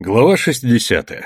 Глава 60.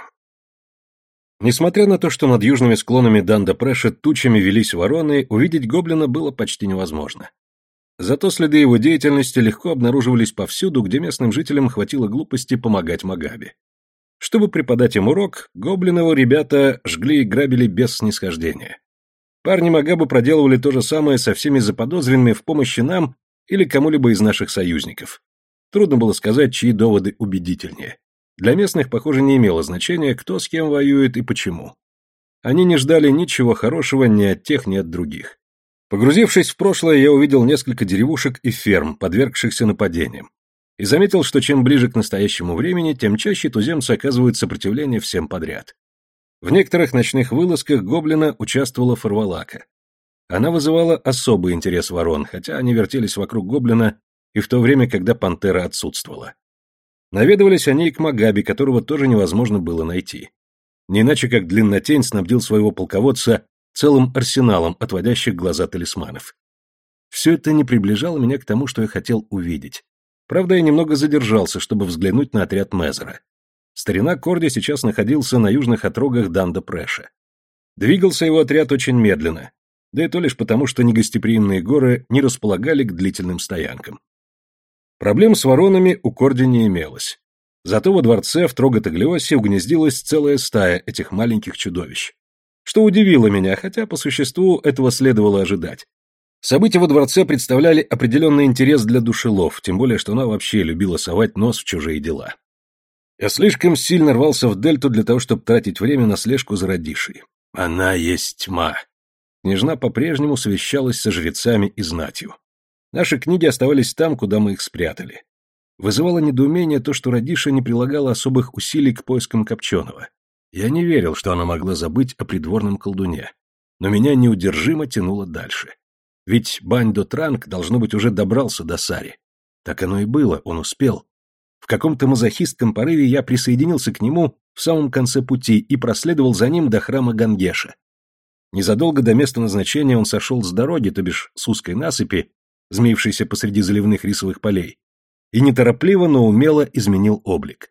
Несмотря на то, что над южными склонами Данда-Преша тучами велись вороны, увидеть гоблина было почти невозможно. Зато следы его деятельности легко обнаруживались повсюду, где местным жителям хватило глупости помогать Магаби. Чтобы преподать им урок, гоблиново ребята жгли и грабили без снисхождения. Парни Магабы проделывали то же самое со всеми заподозренными в помощи нам или кому-либо из наших союзников. Трудно было сказать, чьи доводы убедительнее. Для местных, похоже, не имело значения, кто с кем воюет и почему. Они не ждали ничего хорошего ни от тех, ни от других. Погрузившись в прошлое, я увидел несколько деревушек и ферм, подвергшихся нападениям, и заметил, что чем ближе к настоящему времени, тем чаще туземцы оказывают сопротивление всем подряд. В некоторых ночных вылазках гоблина участвовала Фарвалака. Она вызывала особый интерес ворон, хотя они вертелись вокруг гоблина и в то время, когда пантера отсутствовала. Наведывались они и к Магаби, которого тоже невозможно было найти. Не иначе, как Длиннотень снабдил своего полководца целым арсеналом отводящих глаза талисманов. Все это не приближало меня к тому, что я хотел увидеть. Правда, я немного задержался, чтобы взглянуть на отряд Мезера. Старина Корди сейчас находился на южных отрогах Данда-Преша. Двигался его отряд очень медленно, да и то лишь потому, что негостеприимные горы не располагали к длительным стоянкам. Проблем с воронами у Корди не имелось. Зато во дворце в Троготаглиосе угнездилась целая стая этих маленьких чудовищ. Что удивило меня, хотя по существу этого следовало ожидать. События во дворце представляли определенный интерес для душелов, тем более, что она вообще любила совать нос в чужие дела. Я слишком сильно рвался в дельту для того, чтобы тратить время на слежку за Радишей. Она есть тьма. Княжна по-прежнему совещалась со жрецами и знатью. Наши книги оставались там, куда мы их спрятали. Вызывало недоумение то, что Радиша не прилагала особых усилий к поискам Копченого. Я не верил, что она могла забыть о придворном колдуне. Но меня неудержимо тянуло дальше. Ведь Бань-до-Транг, должно быть, уже добрался до Сари. Так оно и было, он успел. В каком-то мазохистском порыве я присоединился к нему в самом конце пути и проследовал за ним до храма Гангеша. Незадолго до места назначения он сошел с дороги, то бишь с узкой насыпи, змеившийся посреди заливных рисовых полей, и неторопливо, но умело изменил облик.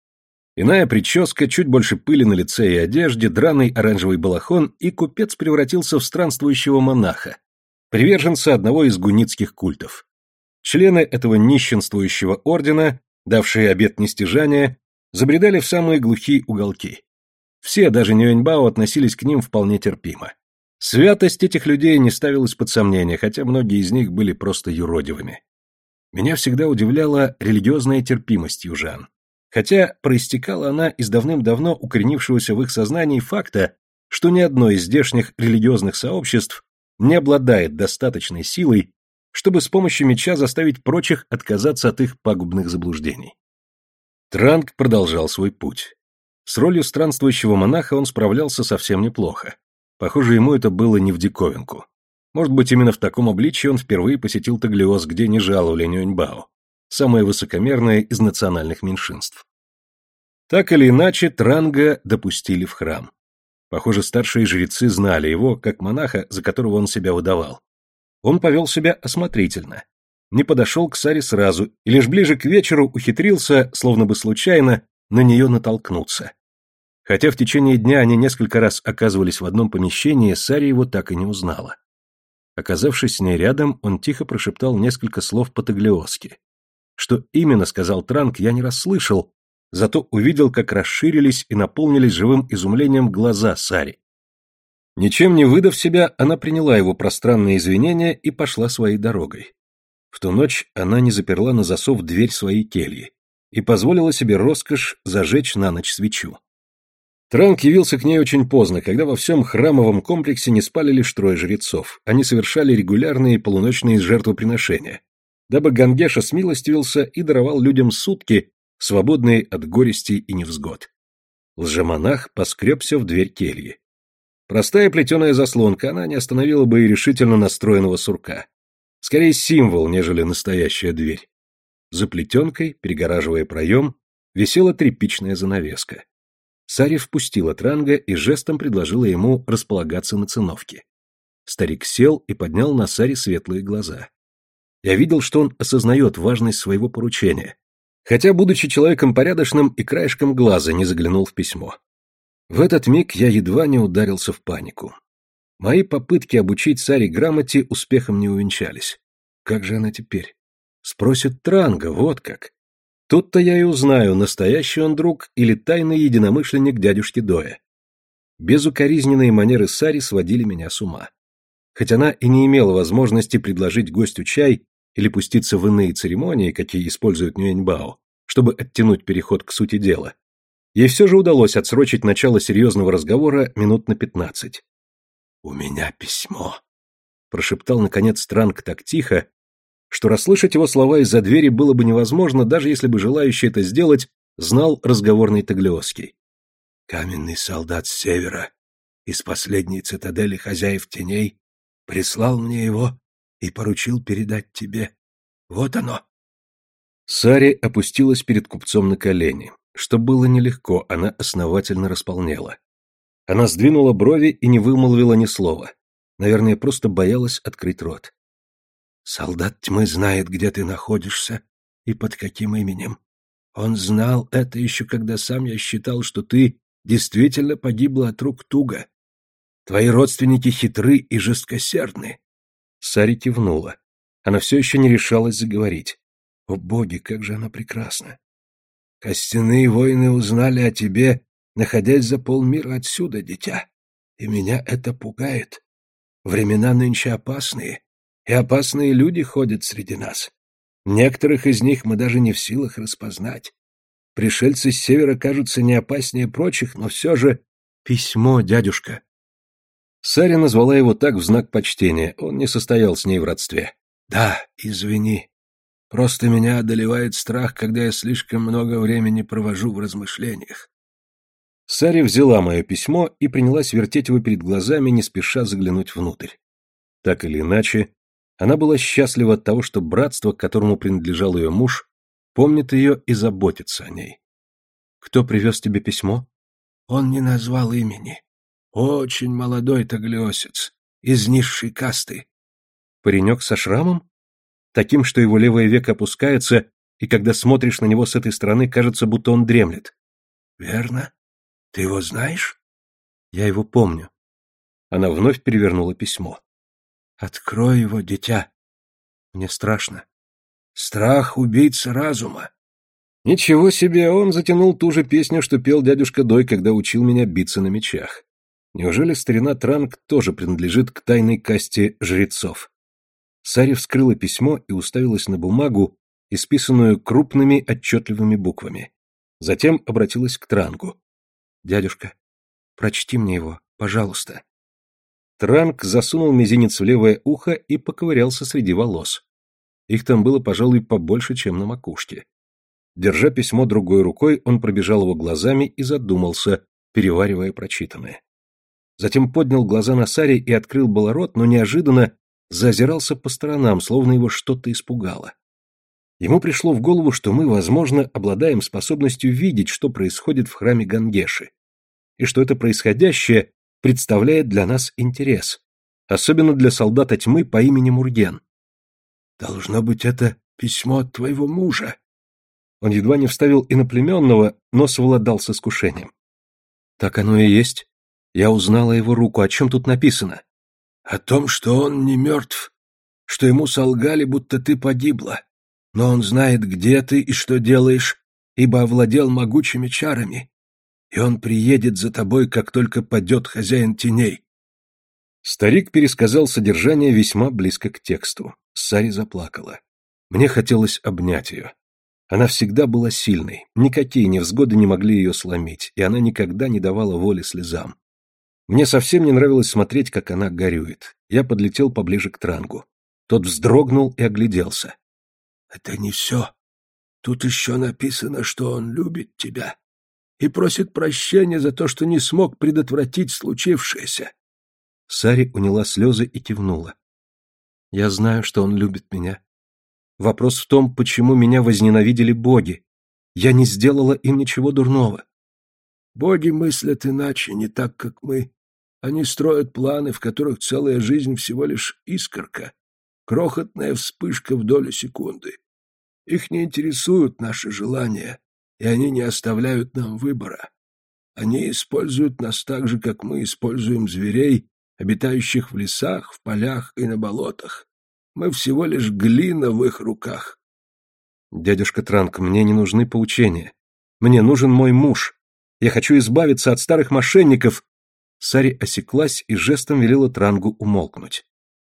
Иная прическа, чуть больше пыли на лице и одежде, драный оранжевый балахон, и купец превратился в странствующего монаха, приверженца одного из гуннитских культов. Члены этого нищенствующего ордена, давшие обет нестяжания, забредали в самые глухие уголки. Все, даже Нюэньбао, относились к ним вполне терпимо. Святость этих людей не ставилась под сомнение, хотя многие из них были просто юродивыми. Меня всегда удивляла религиозная терпимость южан, хотя проистекала она из давным-давно укоренившегося в их сознании факта, что ни одно из здешних религиозных сообществ не обладает достаточной силой, чтобы с помощью меча заставить прочих отказаться от их пагубных заблуждений. Транг продолжал свой путь. С ролью странствующего монаха он справлялся совсем неплохо. Похоже, ему это было не в диковинку. Может быть, именно в таком обличии он впервые посетил Таглиос, где не жаловали Нюэньбао, самое высокомерное из национальных меньшинств. Так или иначе, Транга допустили в храм. Похоже, старшие жрецы знали его, как монаха, за которого он себя выдавал. Он повел себя осмотрительно, не подошел к Саре сразу и лишь ближе к вечеру ухитрился, словно бы случайно, на нее натолкнуться. Хотя в течение дня они несколько раз оказывались в одном помещении, Сари его так и не узнала. Оказавшись с ней рядом, он тихо прошептал несколько слов по-таглиосски. Что именно сказал Транг, я не расслышал, зато увидел, как расширились и наполнились живым изумлением глаза Сари. Ничем не выдав себя, она приняла его пространные извинения и пошла своей дорогой. В ту ночь она не заперла на засов дверь своей кельи и позволила себе роскошь зажечь на ночь свечу. Транг явился к ней очень поздно, когда во всем храмовом комплексе не спали лишь трое жрецов. Они совершали регулярные полуночные жертвоприношения, дабы Гангеша смилостивился и даровал людям сутки, свободные от горестей и невзгод. Лжемонах поскребся в дверь кельи. Простая плетеная заслонка, она не остановила бы и решительно настроенного сурка. Скорее символ, нежели настоящая дверь. За плетенкой, перегораживая проем, висела тряпичная занавеска. Сари впустила Транга и жестом предложила ему располагаться на циновке. Старик сел и поднял на Сари светлые глаза. Я видел, что он осознает важность своего поручения, Хотя, будучи человеком порядочным, и краешком глаза не заглянул в письмо. В этот миг я едва не ударился в панику. Мои попытки обучить Саре грамоте успехом не увенчались. Как же она теперь? Спросит Транга, вот как. Тут-то я и узнаю, настоящий он друг или тайный единомышленник дядюшки Доя. Безукоризненные манеры Сари сводили меня с ума. Хоть она и не имела возможности предложить гостю чай или пуститься в иные церемонии, какие использует Нюэньбао, чтобы оттянуть переход к сути дела, ей все же удалось отсрочить начало серьезного разговора минут на 15. «У меня письмо», — прошептал, наконец, Транг так тихо, что расслышать его слова из-за двери было бы невозможно, даже если бы желающий это сделать знал разговорный таглиосский. «Каменный солдат с севера, из последней цитадели хозяев теней, прислал мне его и поручил передать тебе. Вот оно». Сари опустилась перед купцом на колени. Что было нелегко, она основательно располнела. Она сдвинула брови и не вымолвила ни слова. Наверное, просто боялась открыть рот. «Солдат тьмы знает, где ты находишься и под каким именем. Он знал это еще, когда сам я считал, что ты действительно погибла от рук Туга. Твои родственники хитры и жесткосердны». Сари кивнула. Она все еще не решалась заговорить. О боги, как же она прекрасна! «Костяные воины узнали о тебе, находясь за полмира отсюда, дитя. И меня это пугает. Времена нынче опасные, и опасные люди ходят среди нас. Некоторых из них мы даже не в силах распознать. Пришельцы с севера кажутся не опаснее прочих, но все же... Письмо, дядюшка». Саря назвала его так в знак почтения, он не состоял с ней в родстве. «Да, извини. Просто меня одолевает страх, когда я слишком много времени провожу в размышлениях». Саря взяла мое письмо и принялась вертеть его перед глазами, не спеша заглянуть внутрь. Так или иначе, она была счастлива от того, что братство, к которому принадлежал ее муж, помнит ее и заботится о ней. «Кто привез тебе письмо?» «Он не назвал имени. Очень молодой таглиосец, из низшей касты». «Паренек со шрамом? Таким, что его левое веко опускается, и когда смотришь на него с этой стороны, кажется, будто он дремлет». «Верно. Ты его знаешь?» «Я его помню». Она вновь перевернула письмо. «Открой его, дитя. Мне страшно». «Страх — убийца разума». Ничего себе, он затянул ту же песню, что пел дядюшка Дой, когда учил меня биться на мечах. Неужели старина Транг тоже принадлежит к тайной касте жрецов? Сари вскрыла письмо и уставилась на бумагу, исписанную крупными отчетливыми буквами. Затем обратилась к Трангу. «Дядюшка, прочти мне его, пожалуйста». Транг засунул мизинец в левое ухо и поковырялся среди волос. Их там было, пожалуй, побольше, чем на макушке. Держа письмо другой рукой, он пробежал его глазами и задумался, переваривая прочитанное. Затем поднял глаза на Сари и открыл было рот, но неожиданно заозирался по сторонам, словно его что-то испугало. Ему пришло в голову, что мы, возможно, обладаем способностью видеть, что происходит в храме Гангеши, и что это происходящее представляет для нас интерес, особенно для солдата тьмы по имени Мурген. «Должно быть, это письмо от твоего мужа». Он едва не вставил иноплеменного, но совладал с искушением. «Так оно и есть. Я узнала его руку. О чем тут написано?» «О том, что он не мертв, что ему солгали, будто ты погибла, но он знает, где ты и что делаешь, ибо овладел могучими чарами, и он приедет за тобой, как только падет хозяин теней». Старик пересказал содержание весьма близко к тексту. Сари заплакала. Мне хотелось обнять ее. Она всегда была сильной, никакие невзгоды не могли ее сломить, и она никогда не давала воли слезам. Мне совсем не нравилось смотреть, как она горюет. Я подлетел поближе к Трангу. Тот вздрогнул и огляделся. «Это не все. Тут еще написано, что он любит тебя и просит прощения за то, что не смог предотвратить случившееся». Сари уняла слезы и кивнула. «Я знаю, что он любит меня. Вопрос в том, почему меня возненавидели боги. Я не сделала им ничего дурного». «Боги мыслят иначе, не так, как мы. Они строят планы, в которых целая жизнь всего лишь искорка, крохотная вспышка в долю секунды. Их не интересуют наши желания, и они не оставляют нам выбора. Они используют нас так же, как мы используем зверей, обитающих в лесах, в полях и на болотах. Мы всего лишь глина в их руках. Дядюшка Транк, мне не нужны поучения. Мне нужен мой муж. Я хочу избавиться от старых мошенников. Сари осеклась и жестом велела Трангу умолкнуть.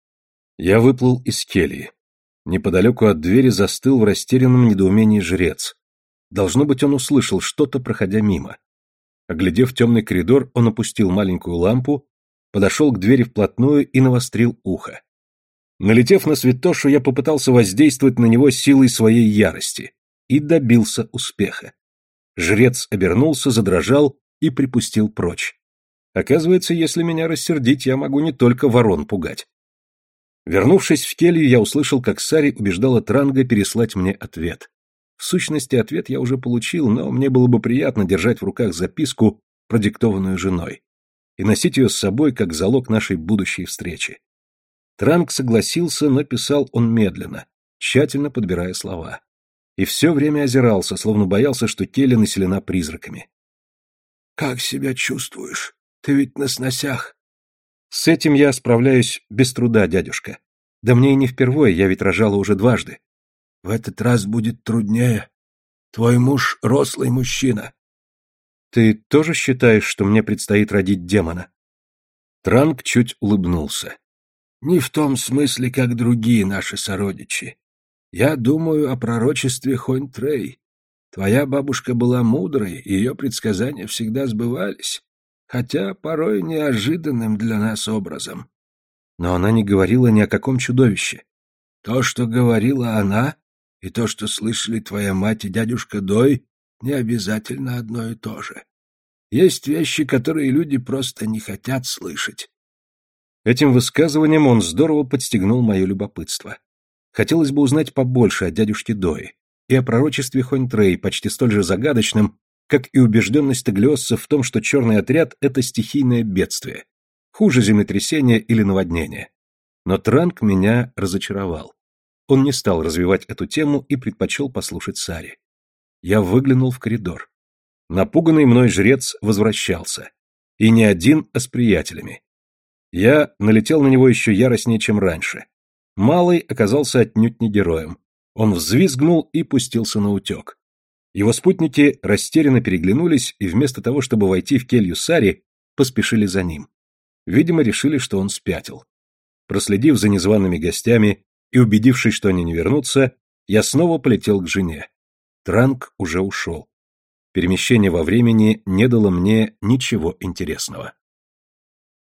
Я выплыл из кельи. Неподалеку от двери застыл в растерянном недоумении жрец. Должно быть, он услышал что-то, проходя мимо. Оглядев темный коридор, он опустил маленькую лампу, подошел к двери вплотную и навострил ухо. Налетев на святошу, я попытался воздействовать на него силой своей ярости и добился успеха. Жрец обернулся, задрожал и припустил прочь. Оказывается, если меня рассердить, я могу не только ворон пугать. Вернувшись в келью, я услышал, как Сари убеждала Транга переслать мне ответ. В сущности, ответ я уже получил, но мне было бы приятно держать в руках записку, продиктованную женой, и носить ее с собой как залог нашей будущей встречи. Транг согласился, но писал он медленно, тщательно подбирая слова. И все время озирался, словно боялся, что келья населена призраками. «Как себя чувствуешь? Ты ведь на сносях». «С этим я справляюсь без труда, дядюшка. Да мне и не впервые, я ведь рожала уже дважды». «В этот раз будет труднее. Твой муж — рослый мужчина». «Ты тоже считаешь, что мне предстоит родить демона?» Транг чуть улыбнулся. «Не в том смысле, как другие наши сородичи. Я думаю о пророчестве Хонь-Трей. Твоя бабушка была мудрой, и ее предсказания всегда сбывались, хотя порой неожиданным для нас образом». Но она не говорила ни о каком чудовище. То, что говорила она, и то, что слышали твоя мать и дядюшка Дой, не обязательно одно и то же. Есть вещи, которые люди просто не хотят слышать. Этим высказыванием он здорово подстегнул мое любопытство. Хотелось бы узнать побольше о дядюшке Дое и о пророчестве Хонь-Трей, почти столь же загадочном, как и убежденность таглиоссов в том, что черный отряд — это стихийное бедствие, хуже землетрясения или наводнения. Но Транг меня разочаровал. Он не стал развивать эту тему и предпочел послушать Сари. Я выглянул в коридор. Напуганный мной жрец возвращался. И не один, а с приятелями. Я налетел на него еще яростнее, чем раньше. Малый оказался отнюдь не героем. Он взвизгнул и пустился наутек. Его спутники растерянно переглянулись и вместо того, чтобы войти в келью Сари, поспешили за ним. Видимо, решили, что он спятил. Проследив за незваными гостями и убедившись, что они не вернутся, я снова полетел к жене. Транг уже ушел. Перемещение во времени не дало мне ничего интересного.